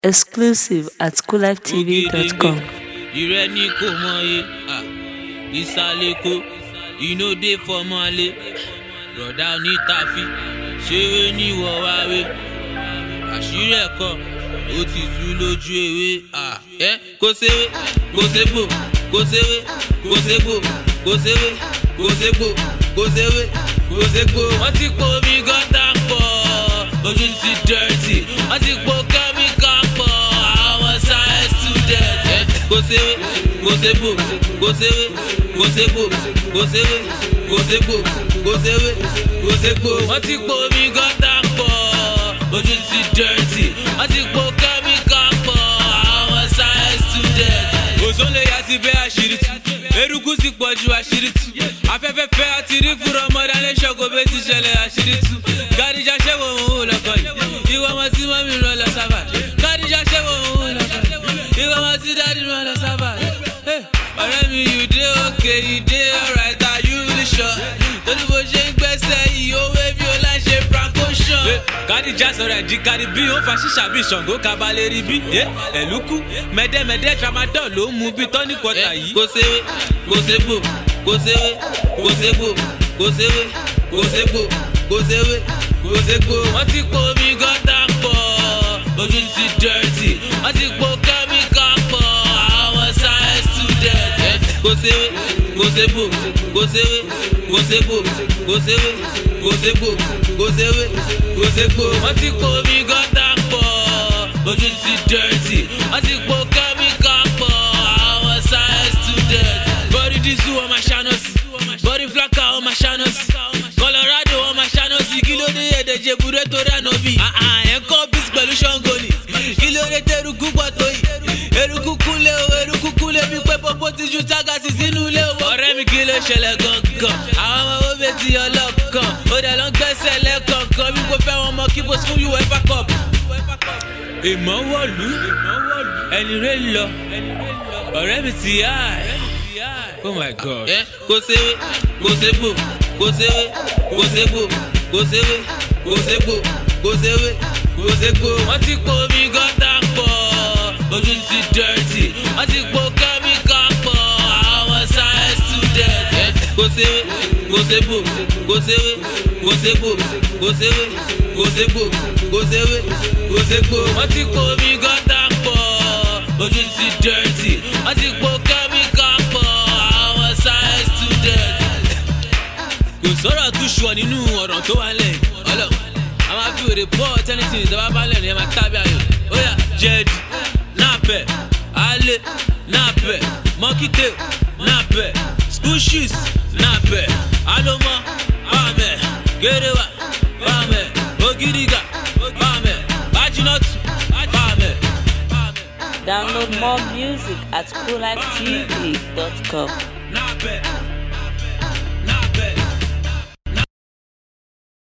Exclusive at coolivetv.com. Ìrẹ́ ní kò mọye, ìsàlẹ̀kọ, ìnòdè fọmọlé, rọ̀dá onítàfi, ṣeré ní wọ̀wáwé, àṣírí ẹ̀kọ́, ó ti tú lójú ewé, kò ṣeré, kò ṣègbò, kò ṣeré, kò ṣègbò, kò ṣeré, kò ṣègbò, kò ṣeré, kò ṣègbò. Wọ́n ti po omi gọ́tà pọ̀, ojú ti dirty, wọ́n ti po kẹ́míkà pọ̀, àwọn science student. Kò ṣeré, kò ṣègbò, kò ṣeré, kò ṣègbò, kò ṣeré, kò ṣègbò, kò ṣeré, kò ṣègbò. Wọ́n ti po omi gọ́tà pọ̀, ojú ti dirty, wọ́n ti po kẹ́míkà pọ̀, àwọn science student. Òṣòlè yà sí bẹ́ẹ̀ àṣírí tú, eruku sì pọ̀ ju àṣírí tú. Afẹ́fẹ́ fẹ́ àti rí fúnra ọmọdé alẹ́ ṣọ́kò bẹ́ẹ̀ ti ṣẹlẹ̀ àṣírí tú. Kádìjà ṣẹ́wọ̀ òun lọ́kọ̀ yìí, ìwọ ọmọ tí mọ́mí rán lọ sábà. Kádìjà ṣẹ́wọ̀ òun lọ́kọ̀ yìí, ìwọ ọmọ tí dádì rán lọ sábà. Ọ̀rẹ́ mi, you dey okay, you dey alright, are you really sure? Torí bó ṣe ń gbẹ́sẹ̀ yìí, ó wé bí ó láì ṣe franco ṣan. Kádìjà sọ̀rọ̀ ẹ̀dí kárí bí ó fa ṣíṣà bí Ṣàngó kabalẹ̀ rí bí. Ẹ̀lúkú mẹ́dẹ́mẹ́dẹ́ tramadol ló ń mu bí tọ́ní kọta yìí. Kò ṣeré, kò ṣègbò, kò ṣeré, kò ṣègbò, kò ṣeré, kò ṣègbò, kò ṣeré, kò ṣègbò. Wọ́n ti po omi gọ́tà pọ̀, ojú ti dirty, wọ́n ti po kẹ́míkà pọ̀, àwọn science student. Kò ṣeré, kò ṣègbò, kò ṣeré, kò ṣègbò, kò ṣeré, kò ṣègbò, kò ṣeré, kò ṣègbò. Wọ́n ti po omi gọ́tà pọ̀, ojú ti dirty, wọ́n ti po kẹ́míkà pọ̀, àwọn science student. Body diesel on my channels, body flanker on my channels, Colorado on my channels. Kí ló dé èdèjì burẹ́ tó rẹ̀ nà bí? Ẹ̀kọ́ bísí pẹ̀lú Ṣàngó ni. Kí ló dé tẹ̀rùkú pọ̀ tó yìí? Eruku kúnlé o, eruku kúnlé bí pé pọ́pọ́ ti ju tágàsì sínú ilé o. Ọ̀rẹ́ mi, kí ló ṣẹlẹ̀ gangan? Àwọn ọmọ owó bẹ́ẹ̀ ti ọlọ́kan. Ó dẹ̀ lọ ń gbẹ́sẹ̀ lẹ́kọ̀ọ̀kan bí kò fẹ́ wọn mọ kí bó fún UEFA Cup. Ìmọ̀ wọ̀lú, ẹni rẹ̀ lọ, ọ̀rẹ́ mi ti yá ẹ̀. Oh my God. Kò ṣeré, kò ṣègbò, kò ṣeré, kò ṣègbò, kò ṣeré, kò ṣègbò, kò ṣeré, kò ṣègbò. Wọ́n ti po omi gọ́tà pọ̀, ojú ti dirty, wọ́n ti po kẹ́míkà pọ̀, àwọn science student. Kò ṣeré, kò ṣègbò, kò ṣeré, kò ṣègbò, kò ṣeré, kò ṣègbò, kò ṣeré, kò ṣègbò. Wọ́n ti po omi gọ́tà pọ̀, ojú ti dirty, wọ́n ti po kẹ́míkà pọ̀, àwọn science student. Kò sọ̀rọ̀ tún ṣùọ́ nínú ọ̀rọ̀ tó wà lẹ̀ ọlọ́. A máa fi wèrè bọ́ tẹ́nitì ìjọba bá lẹ̀ ní ẹ máa tábí ayò. Ó yá jẹ́ẹ̀dì, náàpẹ̀, alẹ́, náàpẹ̀, mọ́kítẹ́, náàpẹ̀, school shoes, náàpẹ̀, alọ́mọ, bámẹ̀, gẹ́rẹ́wà, bámẹ̀, ògìrìgà, bámẹ̀, bájínọ́tù, bámẹ̀. Download more music at coolivetv.com.